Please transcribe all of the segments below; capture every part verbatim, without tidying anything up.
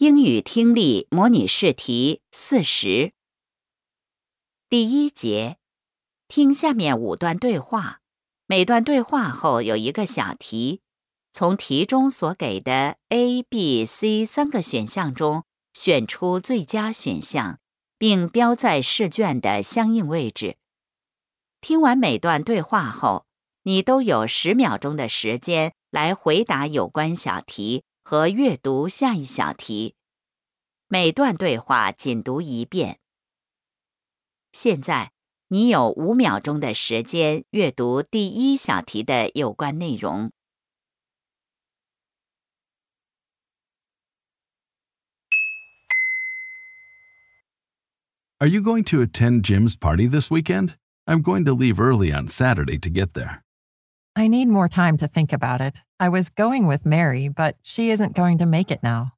英语听力模拟试题四十。第一节，听下面五段对话，每段对话后有一个小题，从题中所给的 A、B、C 三个选项中选出最佳选项，并标在试卷的相应位置。听完每段对话后，你都有十秒钟的时间来回答有关小题和阅读下一小题。每段对话仅读一遍。现在，你有五秒钟的时间阅读第一小题的有关内容。 Are you going to attend Jim's party this weekend? I'm going to leave early on Saturday to get there. I need more time to think about it. I was going with Mary, but she isn't going to make it now.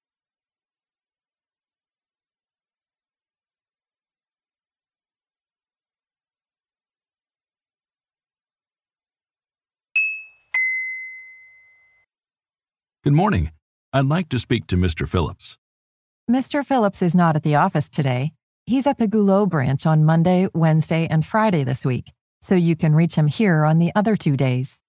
Good morning. I'd like to speak to Mister Phillips. Mister Phillips is not at the office today. He's at the Goulot branch on Monday, Wednesday, and Friday this week, so you can reach him here on the other two days.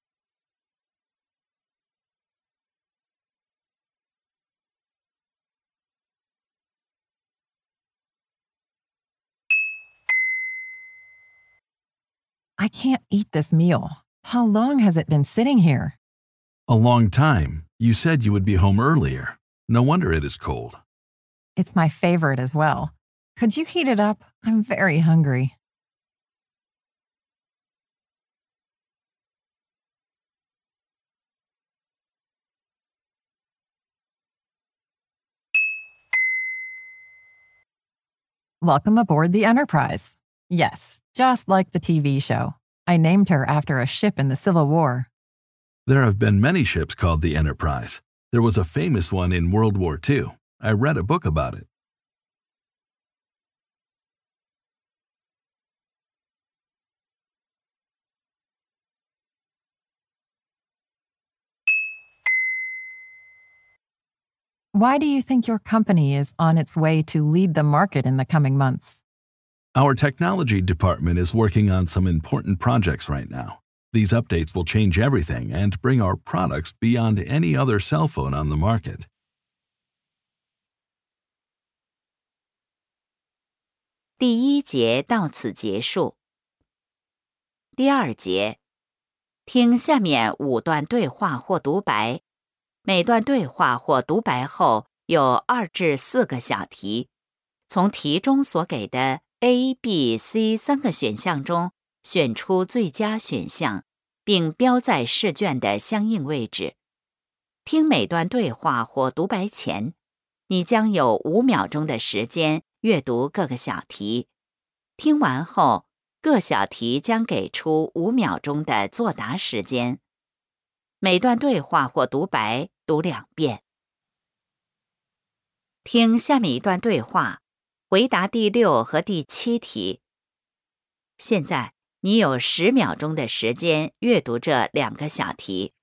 I can't eat this meal. How long has it been sitting here? A long time. You said you would be home earlier. No wonder it is cold. It's my favorite as well. Could you heat it up? I'm very hungry. Welcome aboard the Enterprise. Yes, just like the T V show. I named her after a ship in the Civil War. There have been many ships called the Enterprise. There was a famous one in World War Two. I read a book about it. Why do you think your company is on its way to lead the market in the coming months? Our technology department is working on some important projects right now. These updates will change everything and bring our products beyond any other cell phone on the market. 第一节到此结束。第二节，听下面五段对话或独白，每段对话或独白后有二至四个小题，从题中所给的 A、B、C 三个选项中选出最佳选项，并标在试卷的相应位置。听每段对话或独白前，你将有五秒钟的时间阅读各个小题。听完后，各小题将给出五秒钟的作答时间。每段对话或独白读两遍。听下面一段对话，回答第六和第七题。现在，你有十秒钟的时间阅读这两个小题。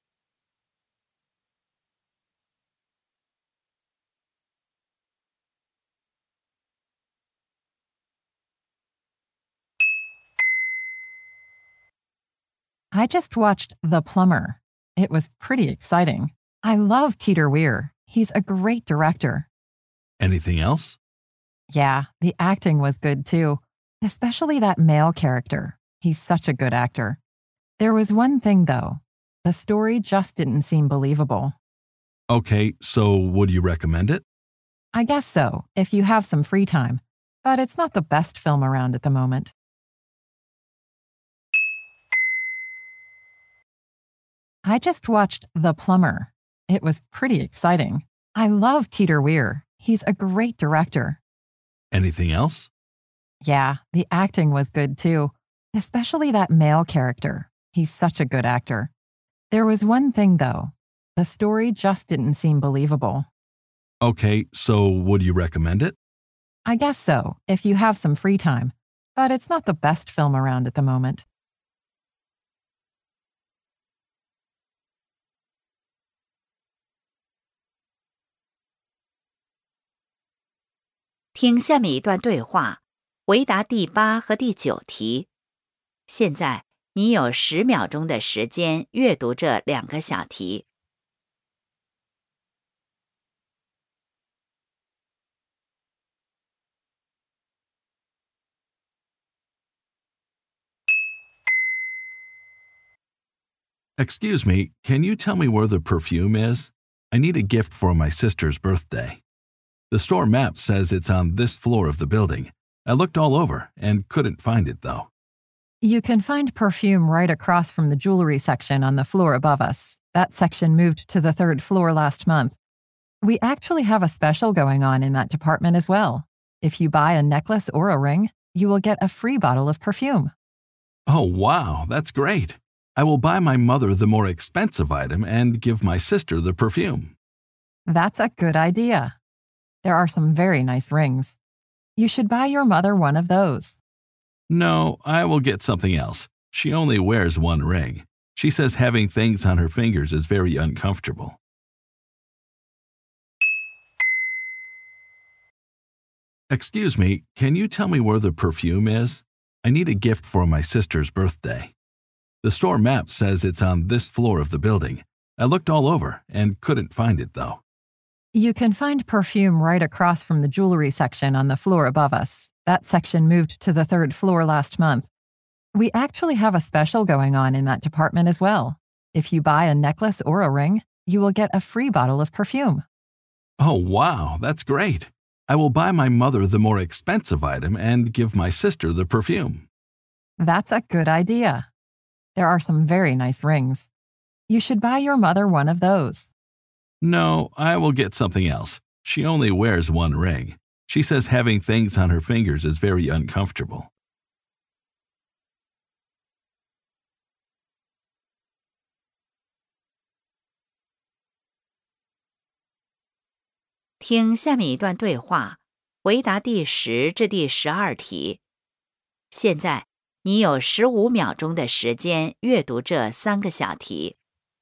I just watched The Plumber. It was pretty exciting. I love Peter Weir. He's a great director. Anything else? Yeah, the acting was good too, especially that male character. He's such a good actor. There was one thing, though. The story just didn't seem believable. Okay, so would you recommend it? I guess so, if you have some free time. But it's not the best film around at the moment. I just watched The Plumber. It was pretty exciting. I love Peter Weir. He's a great director. Anything else? Yeah, the acting was good too, especially that male character. He's such a good actor. There was one thing, though. The story just didn't seem believable. Okay, so would you recommend it? I guess so, if you have some free time. But it's not the best film around at the moment. 听下面一段对话，回答第八和第九题。现在你有十秒钟的时间阅读这两个小题。 Excuse me, can you tell me where the perfume is? I need a gift for my sister's birthday. The store map says it's on this floor of the building. I looked all over and couldn't find it, though. You can find perfume right across from the jewelry section on the floor above us. That section moved to the third floor last month. We actually have a special going on in that department as well. If you buy a necklace or a ring, you will get a free bottle of perfume. Oh, wow, that's great. I will buy my mother the more expensive item and give my sister the perfume. That's a good idea. There are some very nice rings. You should buy your mother one of those. No, I will get something else. She only wears one ring. She says having things on her fingers is very uncomfortable. Excuse me, can you tell me where the perfume is? I need a gift for my sister's birthday. The store map says it's on this floor of the building. I looked all over and couldn't find it, though. You can find perfume right across from the jewelry section on the floor above us. That section moved to the third floor last month. We actually have a special going on in that department as well. If you buy a necklace or a ring, you will get a free bottle of perfume. Oh, wow, that's great. I will buy my mother the more expensive item and give my sister the perfume. That's a good idea. There are some very nice rings. You should buy your mother one of those. No, I will get something else. She only wears one ring. She says having things on her fingers is very uncomfortable. "听下面一段对话，回答第十至第十二题。现在你有十五秒钟的时间阅读这三个小题。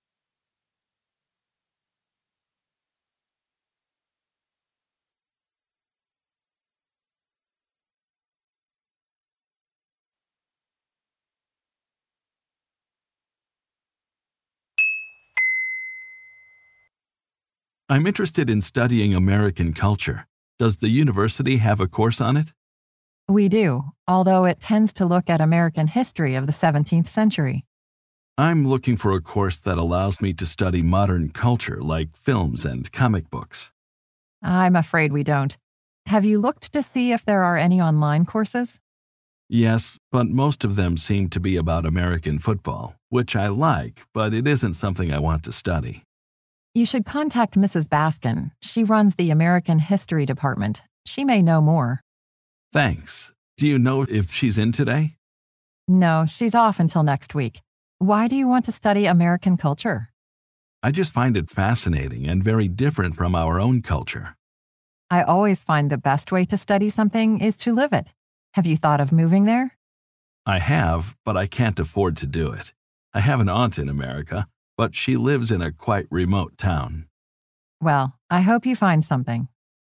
I'm interested in studying American culture. Does the university have a course on it? We do, although it tends to look at American history of the seventeenth century. I'm looking for a course that allows me to study modern culture like films and comic books. I'm afraid we don't. Have you looked to see if there are any online courses? Yes, but most of them seem to be about American football, which I like, but it isn't something I want to study. You should contact Missus Baskin. She runs the American History Department. She may know more. Thanks. Do you know if she's in today? No, she's off until next week. Why do you want to study American culture? I just find it fascinating and very different from our own culture. I always find the best way to study something is to live it. Have you thought of moving there? I have, but I can't afford to do it. I have an aunt in America, but she lives in a quite remote town. Well, I hope you find something.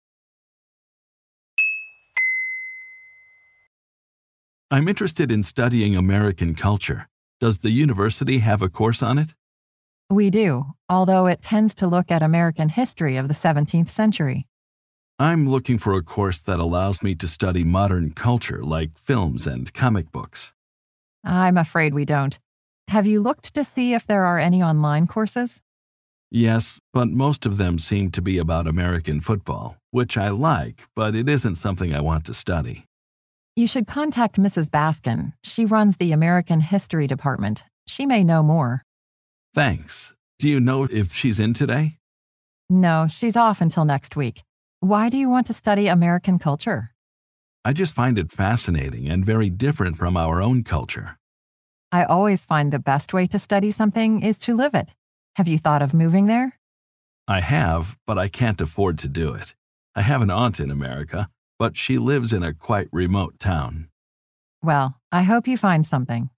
I'm interested in studying American culture. Does the university have a course on it? We do, although it tends to look at American history of the seventeenth century. I'm looking for a course that allows me to study modern culture like films and comic books. I'm afraid we don't. Have you looked to see if there are any online courses? Yes, but most of them seem to be about American football, which I like, but it isn't something I want to study. You should contact Missus Baskin. She runs the American History Department. She may know more. Thanks. Do you know if she's in today? No, she's off until next week. Why do you want to study American culture? I just find it fascinating and very different from our own culture. I always find the best way to study something is to live it. Have you thought of moving there? I have, but I can't afford to do it. I have an aunt in America, but she lives in a quite remote town. Well, I hope you find something.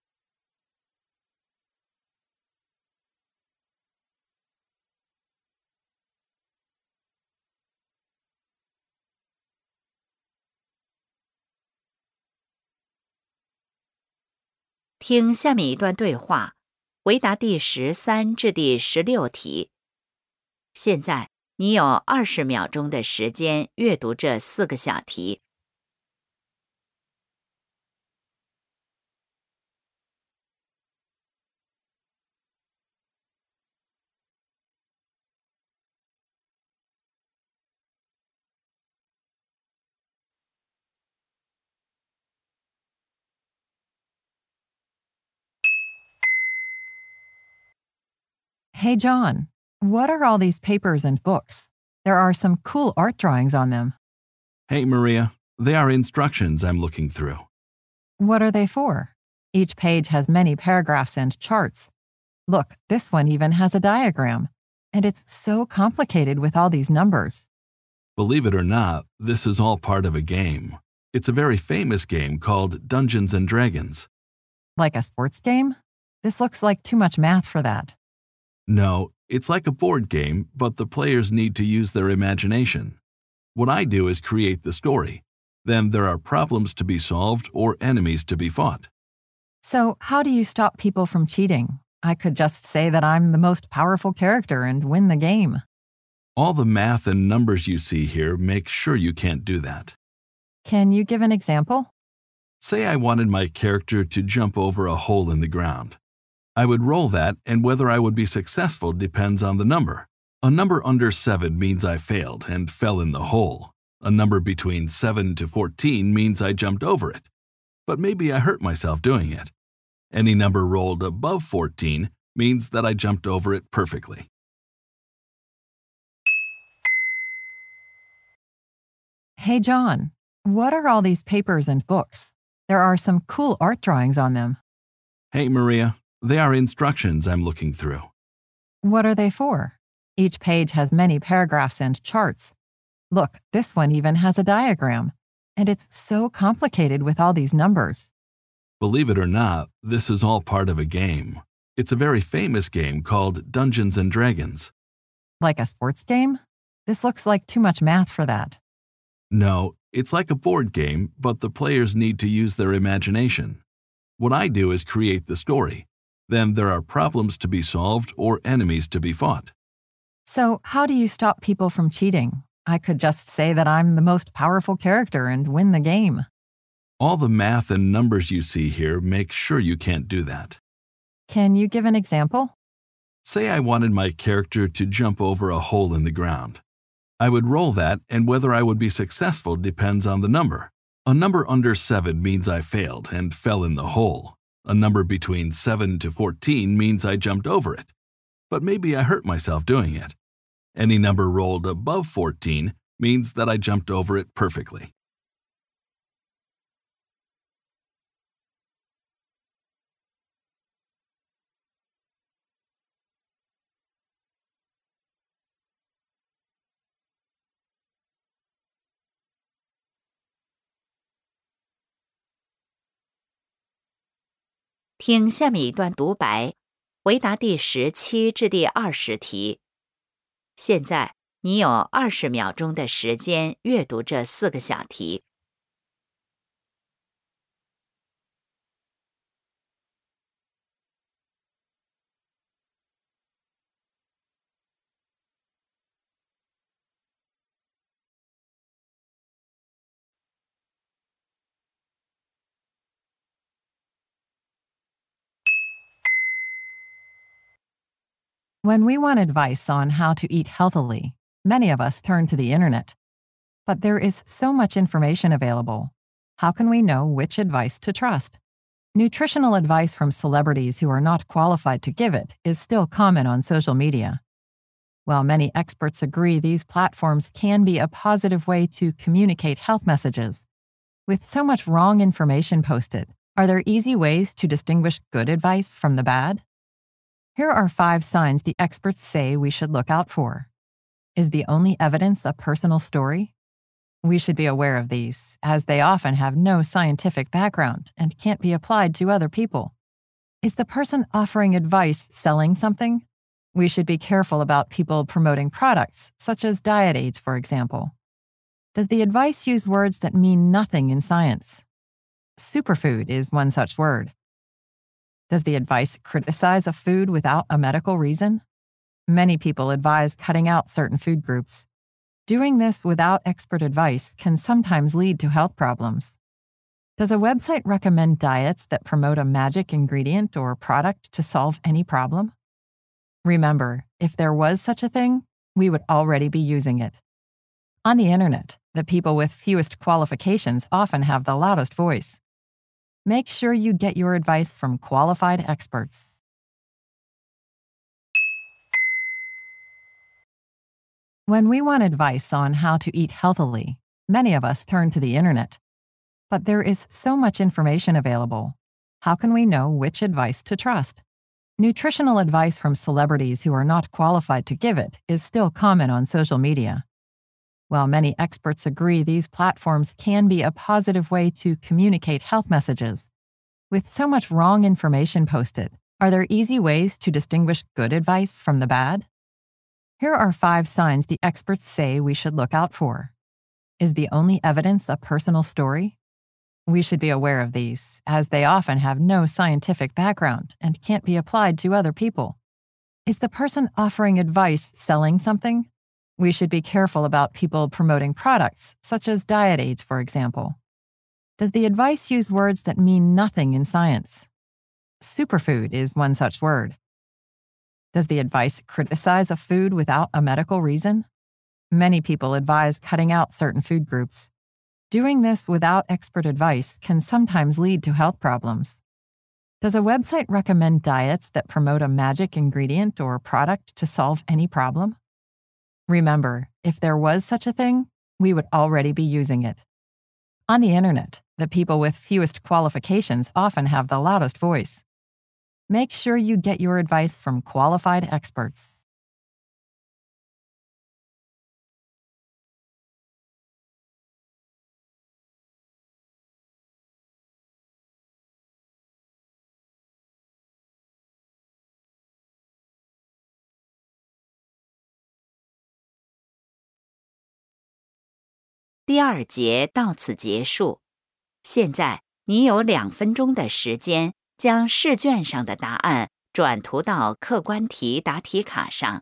听下面一段对话，回答第十三至第十六题。现在你有二十秒钟的时间阅读这四个小题。 Hey, John, what are all these papers and books? There are some cool art drawings on them. Hey, Maria. They are instructions I'm looking through. What are they for? Each page has many paragraphs and charts. Look, this one even has a diagram. And it's so complicated with all these numbers. Believe it or not, this is all part of a game. It's a very famous game called Dungeons and Dragons. Like a sports game? This looks like too much math for that. No, it's like a board game, but the players need to use their imagination. What I do is create the story. Then there are problems to be solved or enemies to be fought. So, how do you stop people from cheating? I could just say that I'm the most powerful character and win the game. All the math and numbers you see here make sure you can't do that. Can you give an example? Say I wanted my character to jump over a hole in the ground. I would roll that, and whether I would be successful depends on the number. A number under seven means I failed and fell in the hole. A number between seven to fourteen means I jumped over it. But maybe I hurt myself doing it. Any number rolled above fourteen means that I jumped over it perfectly. Hey, John, what are all these papers and books? There are some cool art drawings on them. Hey, Maria. They are instructions I'm looking through. What are they for? Each page has many paragraphs and charts. Look, this one even has a diagram. And it's so complicated with all these numbers. Believe it or not, this is all part of a game. It's a very famous game called Dungeons and Dragons. Like a sports game? This looks like too much math for that. No, it's like a board game, but the players need to use their imagination. What I do is create the story. Then there are problems to be solved or enemies to be fought. So, how do you stop people from cheating? I could just say that I'm the most powerful character and win the game. All the math and numbers you see here make sure you can't do that. Can you give an example? Say I wanted my character to jump over a hole in the ground. I would roll that, and whether I would be successful depends on the number. A number under seven means I failed and fell in the hole. A number between seven to fourteen means I jumped over it. But maybe I hurt myself doing it. Any number rolled above fourteen means that I jumped over it perfectly. 听下面一段独白，回答第十七至第二十题。现在你有二十秒钟的时间阅读这四个小题。 When we want advice on how to eat healthily, many of us turn to the internet. But there is so much information available. How can we know which advice to trust? Nutritional advice from celebrities who are not qualified to give it is still common on social media. While many experts agree these platforms can be a positive way to communicate health messages, with so much wrong information posted, are there easy ways to distinguish good advice from the bad? Here are five signs the experts say we should look out for. Is the only evidence a personal story? We should be aware of these, as they often have no scientific background and can't be applied to other people. Is the person offering advice selling something? We should be careful about people promoting products, such as diet aids, for example. Does the advice use words that mean nothing in science? Superfood is one such word. Does the advice criticize a food without a medical reason? Many people advise cutting out certain food groups. Doing this without expert advice can sometimes lead to health problems. Does a website recommend diets that promote a magic ingredient or product to solve any problem? Remember, if there was such a thing, we would already be using it. On the internet, the people with fewest qualifications often have the loudest voice. Make sure you get your advice from qualified experts. When we want advice on how to eat healthily, many of us turn to the internet. But there is so much information available. How can we know which advice to trust? Nutritional advice from celebrities who are not qualified to give it is still common on social media. While many experts agree these platforms can be a positive way to communicate health messages, with so much wrong information posted, are there easy ways to distinguish good advice from the bad? Here are five signs the experts say we should look out for. Is the only evidence a personal story? We should be aware of these, as they often have no scientific background and can't be applied to other people. Is the person offering advice selling something? We should be careful about people promoting products, such as diet aids, for example. Does the advice use words that mean nothing in science? Superfood is one such word. Does the advice criticize a food without a medical reason? Many people advise cutting out certain food groups. Doing this without expert advice can sometimes lead to health problems. Does a website recommend diets that promote a magic ingredient or product to solve any problem? Remember, if there was such a thing, we would already be using it. On the internet, the people with fewest qualifications often have the loudest voice. Make sure you get your advice from qualified experts. 第二节到此结束。现在你有两分钟的时间，将试卷上的答案转涂到客观题答题卡上。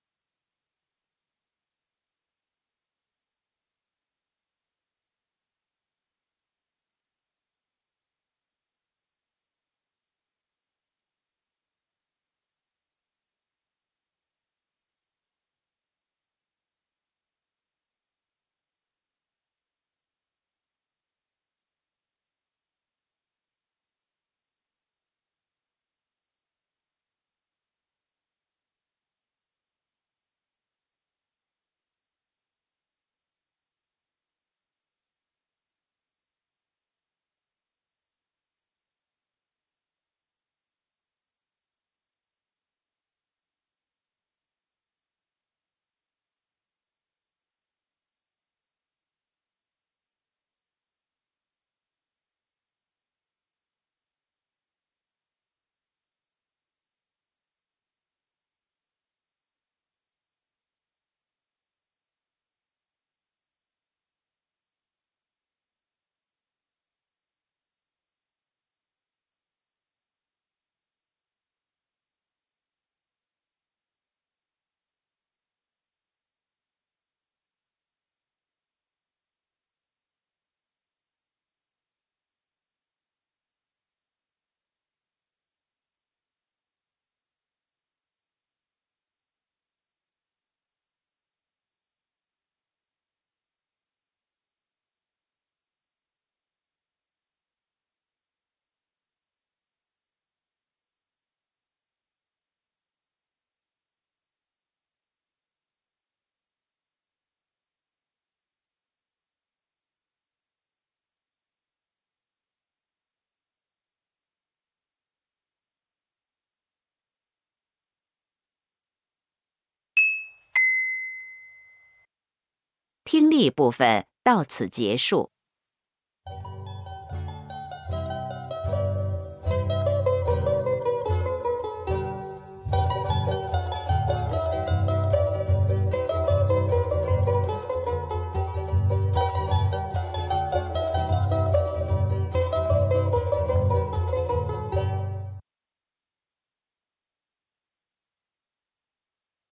听力部分到此结束。